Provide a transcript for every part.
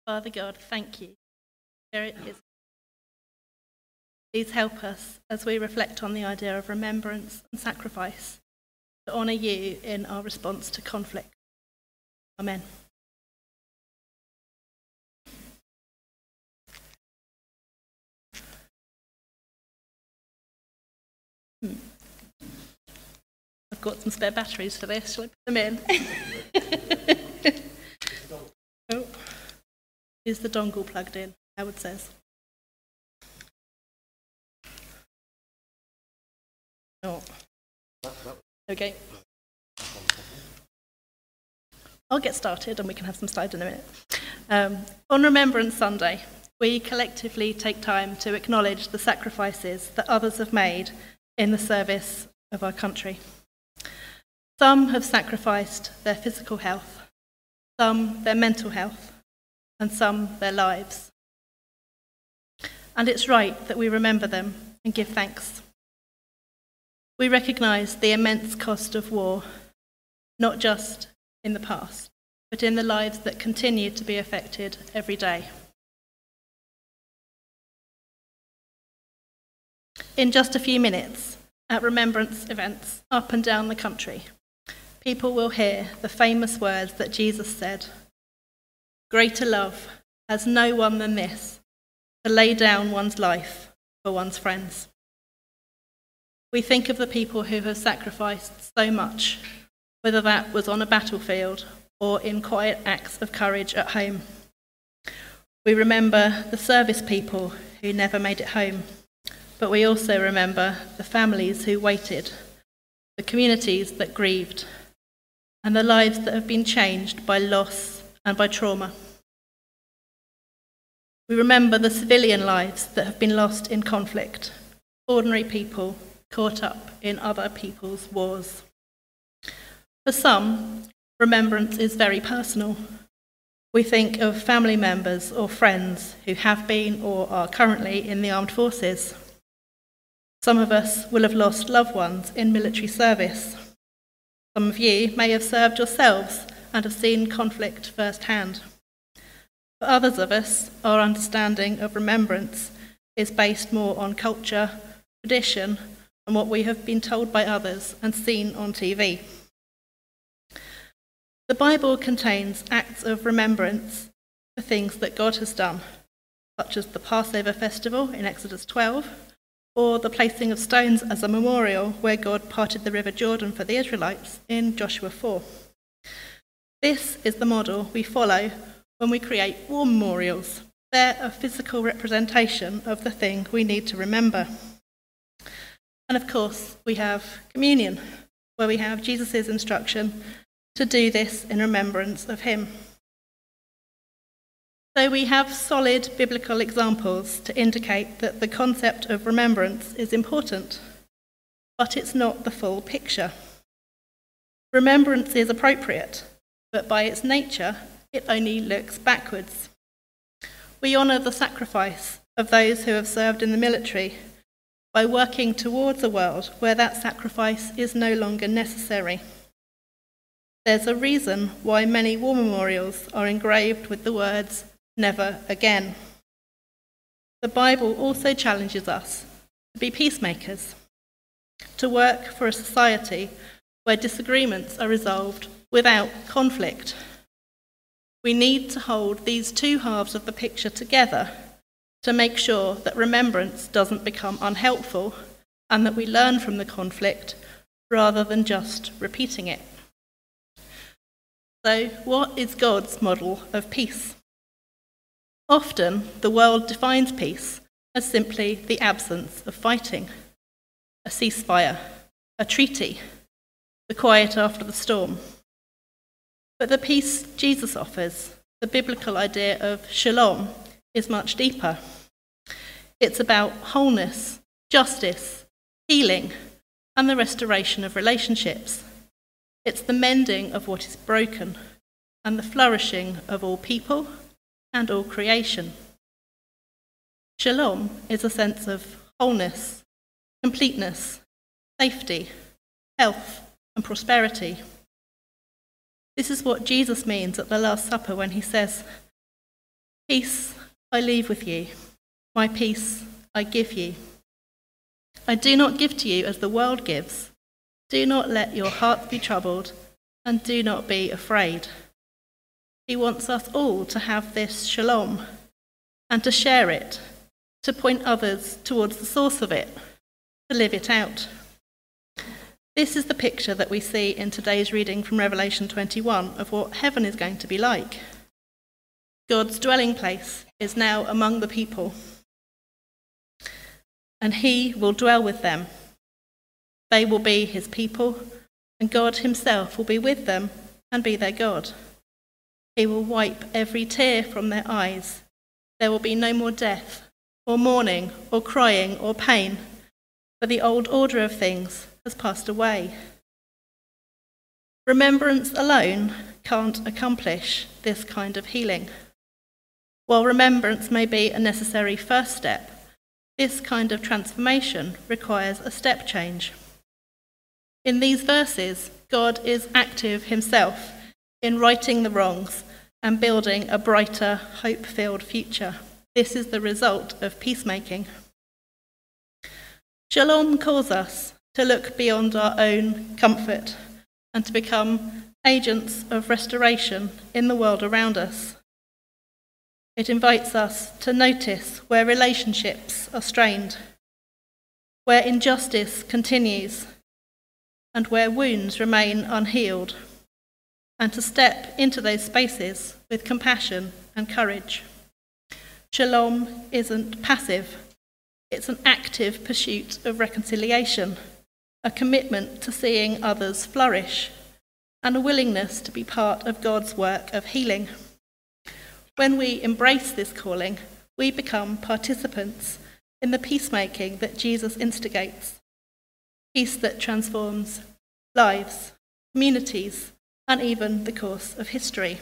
Father God, thank you. There it is. Please help us as we reflect on the idea of remembrance and sacrifice to honour you in our response to conflict. Amen. I've got some spare batteries for this. Shall I put them in? Oh. Is the dongle plugged in? Howard says. No. Okay. I'll get started and we can have some slides in a minute. On Remembrance Sunday, we collectively take time to acknowledge the sacrifices that others have made in the service of our country. Some have sacrificed their physical health, some their mental health, and some their lives. And it's right that we remember them and give thanks. We recognise the immense cost of war, not just in the past, but in the lives that continue to be affected every day. In just a few minutes, at remembrance events up and down the country, people will hear the famous words that Jesus said, "Greater love has no one than this, to lay down one's life for one's friends." We think of the people who have sacrificed so much, whether that was on a battlefield or in quiet acts of courage at home. We remember the service people who never made it home, but we also remember the families who waited, the communities that grieved, and the lives that have been changed by loss and by trauma. We remember the civilian lives that have been lost in conflict, ordinary people caught up in other people's wars. For some, remembrance is very personal. We think of family members or friends who have been or are currently in the armed forces. Some of us will have lost loved ones in military service. Some of you may have served yourselves and have seen conflict firsthand. For others of us, our understanding of remembrance is based more on culture, tradition, and what we have been told by others and seen on TV. The Bible contains acts of remembrance for things that God has done, such as the Passover festival in Exodus 12, or the placing of stones as a memorial where God parted the River Jordan for the Israelites in Joshua 4. This is the model we follow when we create war memorials. They're a physical representation of the thing we need to remember. And of course, we have communion, where we have Jesus' instruction to do this in remembrance of him. So we have solid biblical examples to indicate that the concept of remembrance is important, but it's not the full picture. Remembrance is appropriate, but by its nature, it only looks backwards. We honour the sacrifice of those who have served in the military by working towards a world where that sacrifice is no longer necessary. There's a reason why many war memorials are engraved with the words, "Never again." The Bible also challenges us to be peacemakers, to work for a society where disagreements are resolved without conflict. We need to hold these two halves of the picture together to make sure that remembrance doesn't become unhelpful and that we learn from the conflict rather than just repeating it. So, what is God's model of peace? Often, the world defines peace as simply the absence of fighting, a ceasefire, a treaty, the quiet after the storm. But the peace Jesus offers, the biblical idea of shalom, is much deeper. It's about wholeness, justice, healing, and the restoration of relationships. It's the mending of what is broken and the flourishing of all people and all creation. Shalom is a sense of wholeness, completeness, safety, health, and prosperity. This is what Jesus means at the Last Supper when he says, Peace I leave with you, my peace I give you. I do not give to you as the world gives. Do not let your hearts be troubled, and do not be afraid. He wants us all to have this shalom, and to share it, to point others towards the source of it, to live it out. This is the picture that we see in today's reading from Revelation 21 of what heaven is going to be like. God's dwelling place is now among the people, and he will dwell with them. They will be his people, and God himself will be with them and be their God. He will wipe every tear from their eyes. There will be no more death, or mourning, or crying, or pain, for the old order of things has passed away. Remembrance alone can't accomplish this kind of healing. While remembrance may be a necessary first step, this kind of transformation requires a step change. In these verses, God is active himself in righting the wrongs and building a brighter, hope-filled future. This is the result of peacemaking. Shalom calls us to look beyond our own comfort and to become agents of restoration in the world around us. It invites us to notice where relationships are strained, where injustice continues, and where wounds remain unhealed, and to step into those spaces with compassion and courage. Shalom isn't passive. It's an active pursuit of reconciliation, a commitment to seeing others flourish, and a willingness to be part of God's work of healing. When we embrace this calling, we become participants in the peacemaking that Jesus instigates, peace that transforms lives, communities, and even the course of history.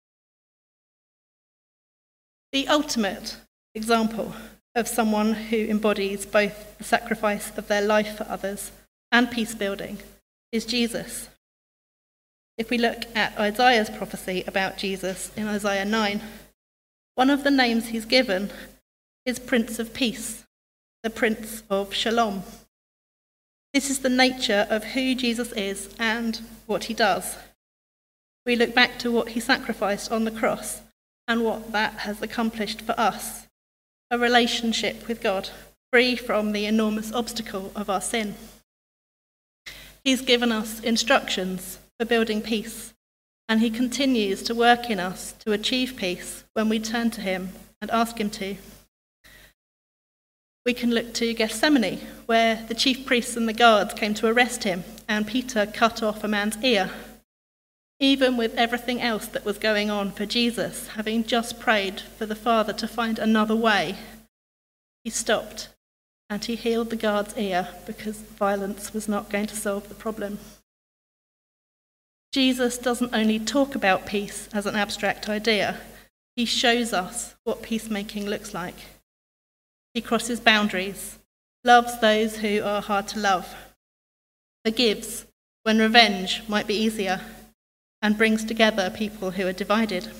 The ultimate example of someone who embodies both the sacrifice of their life for others and peace building is Jesus. If we look at Isaiah's prophecy about Jesus in Isaiah 9, one of the names he's given is Prince of Peace, the Prince of Shalom. This is the nature of who Jesus is and what he does. We look back to what he sacrificed on the cross and what that has accomplished for us, a relationship with God, free from the enormous obstacle of our sin. He's given us instructions for building peace, and he continues to work in us to achieve peace when we turn to him and ask him to. We can look to Gethsemane, where the chief priests and the guards came to arrest him, and Peter cut off a man's ear. Even with everything else that was going on for Jesus, having just prayed for the Father to find another way, he stopped and he healed the guard's ear because violence was not going to solve the problem. Jesus doesn't only talk about peace as an abstract idea, he shows us what peacemaking looks like. He crosses boundaries, loves those who are hard to love, forgives when revenge might be easier, and brings together people who are divided.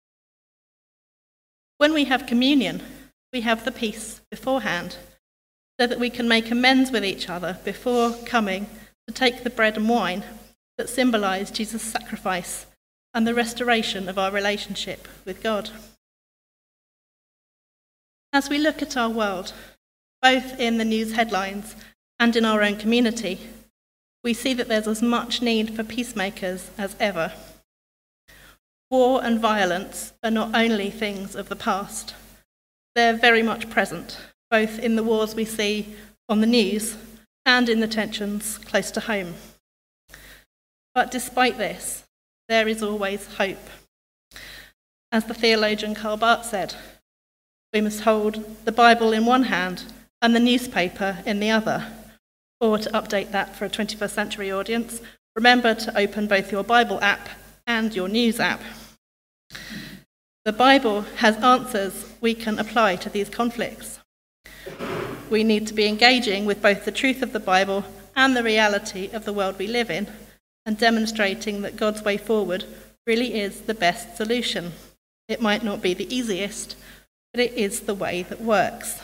When we have communion, we have the peace beforehand, so that we can make amends with each other before coming to take the bread and wine that symbolise Jesus' sacrifice and the restoration of our relationship with God. As we look at our world, both in the news headlines and in our own community, we see that there's as much need for peacemakers as ever. War and violence are not only things of the past, they're very much present, both in the wars we see on the news and in the tensions close to home. But despite this, there is always hope. As the theologian Karl Barth said, we must hold the Bible in one hand and the newspaper in the other. Or to update that for a 21st century audience, remember to open both your Bible app and your news app. The Bible has answers we can apply to these conflicts. We need to be engaging with both the truth of the Bible and the reality of the world we live in, and demonstrating that God's way forward really is the best solution. It might not be the easiest, but it is the way that works.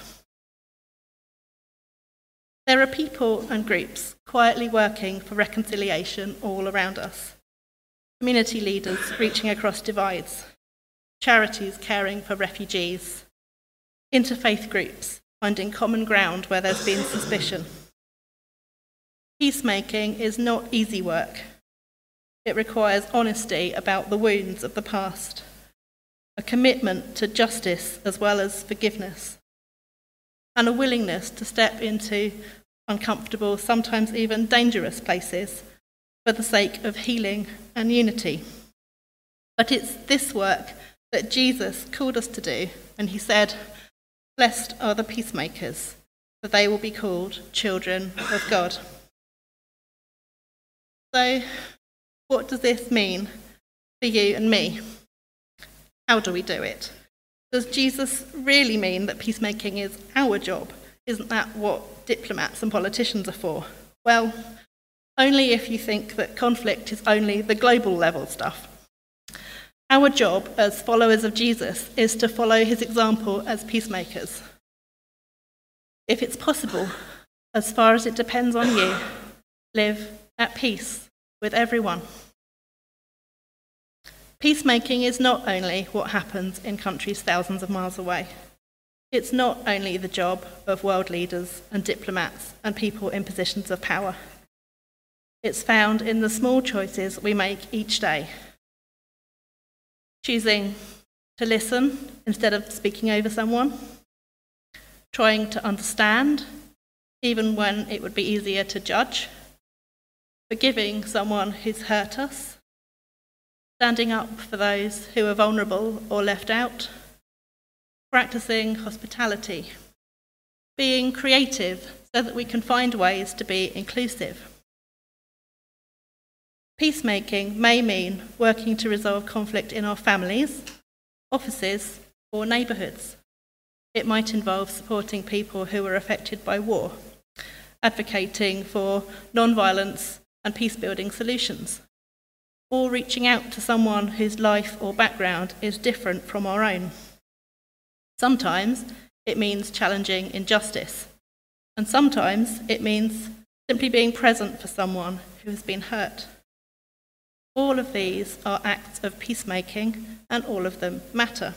There are people and groups quietly working for reconciliation all around us. Community leaders reaching across divides, charities caring for refugees, interfaith groups finding common ground where there's been suspicion. Peacemaking is not easy work. It requires honesty about the wounds of the past, a commitment to justice as well as forgiveness, and a willingness to step into uncomfortable, sometimes even dangerous places for the sake of healing and unity. But it's this work that Jesus called us to do, and he said, "Blessed are the peacemakers, for they will be called children of God." So, what does this mean for you and me? How do we do it? Does Jesus really mean that peacemaking is our job? Isn't that what diplomats and politicians are for? Well, only if you think that conflict is only the global level stuff. Our job as followers of Jesus is to follow his example as peacemakers. If it's possible, as far as it depends on you, live at peace with everyone. Peacemaking is not only what happens in countries thousands of miles away. It's not only the job of world leaders and diplomats and people in positions of power. It's found in the small choices we make each day. Choosing to listen instead of speaking over someone, trying to understand even when it would be easier to judge, forgiving someone who's hurt us, standing up for those who are vulnerable or left out, practicing hospitality, being creative so that we can find ways to be inclusive. Peacemaking may mean working to resolve conflict in our families, offices, or neighbourhoods. It might involve supporting people who are affected by war, advocating for non-violence and peace-building solutions, or reaching out to someone whose life or background is different from our own. Sometimes it means challenging injustice, and sometimes it means simply being present for someone who has been hurt. All of these are acts of peacemaking, and all of them matter.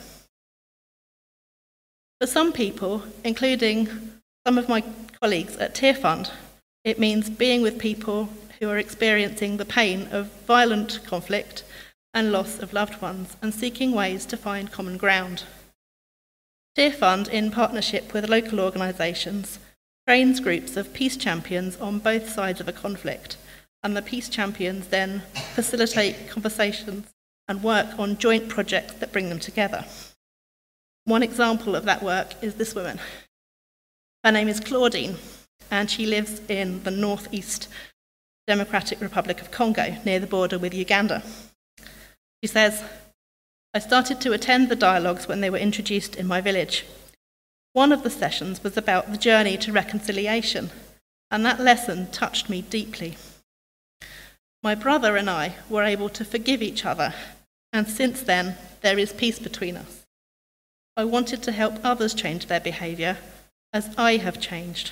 For some people, including some of my colleagues at Tearfund, it means being with people who are experiencing the pain of violent conflict and loss of loved ones, and seeking ways to find common ground. Tearfund, in partnership with local organisations, trains groups of peace champions on both sides of a conflict, and the peace champions then facilitate conversations and work on joint projects that bring them together. One example of that work is this woman. Her name is Claudine, and she lives in the northeast Democratic Republic of Congo, near the border with Uganda. She says, "I started to attend the dialogues when they were introduced in my village. One of the sessions was about the journey to reconciliation, and that lesson touched me deeply. My brother and I were able to forgive each other, and since then, there is peace between us. I wanted to help others change their behaviour, as I have changed.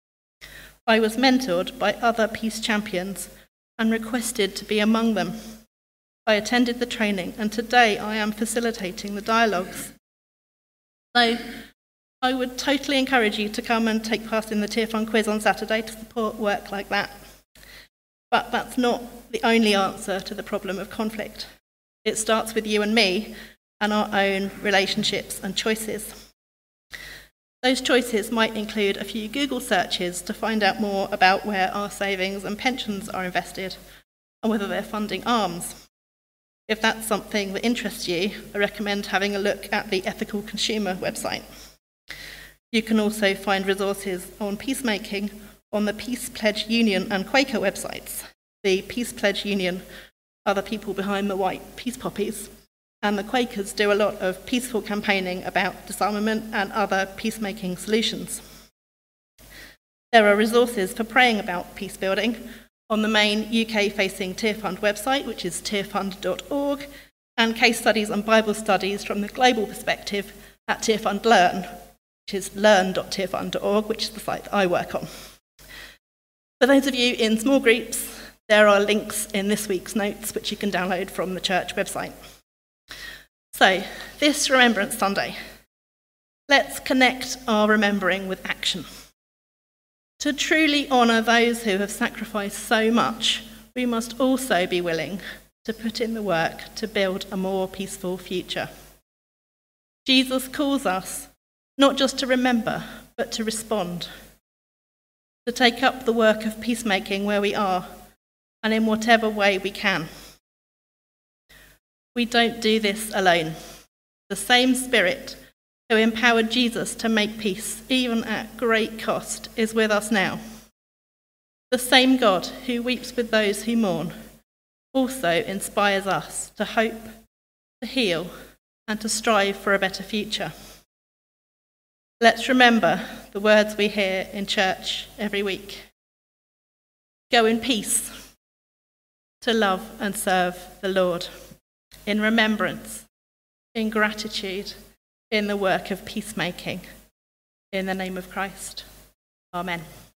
I was mentored by other peace champions and requested to be among them. I attended the training, and today I am facilitating the dialogues. So I would totally encourage you to come and take part in the Tearfund quiz on Saturday to support work like that. But that's not the only answer to the problem of conflict. It starts with you and me and our own relationships and choices. Those choices might include a few Google searches to find out more about where our savings and pensions are invested and whether they're funding arms. If that's something that interests you, I recommend having a look at the Ethical Consumer website. You can also find resources on peacemaking on the Peace Pledge Union and Quaker websites. The Peace Pledge Union are the people behind the white peace poppies, and the Quakers do a lot of peaceful campaigning about disarmament and other peacemaking solutions. There are resources for praying about peace building on the main UK-facing Tearfund website, which is tearfund.org, and case studies and Bible studies from the global perspective at Tearfund Learn, which is learn.tearfund.org, which is the site that I work on. For those of you in small groups, there are links in this week's notes which you can download from the church website. So, this Remembrance Sunday, let's connect our remembering with action. To truly honour those who have sacrificed so much, we must also be willing to put in the work to build a more peaceful future. Jesus calls us not just to remember, but to respond, to take up the work of peacemaking where we are and in whatever way we can. We don't do this alone. The same Spirit who empowered Jesus to make peace, even at great cost, is with us now. The same God who weeps with those who mourn also inspires us to hope, to heal, and to strive for a better future. Let's remember the words we hear in church every week. Go in peace to love and serve the Lord, in remembrance, in gratitude, in the work of peacemaking. In the name of Christ. Amen.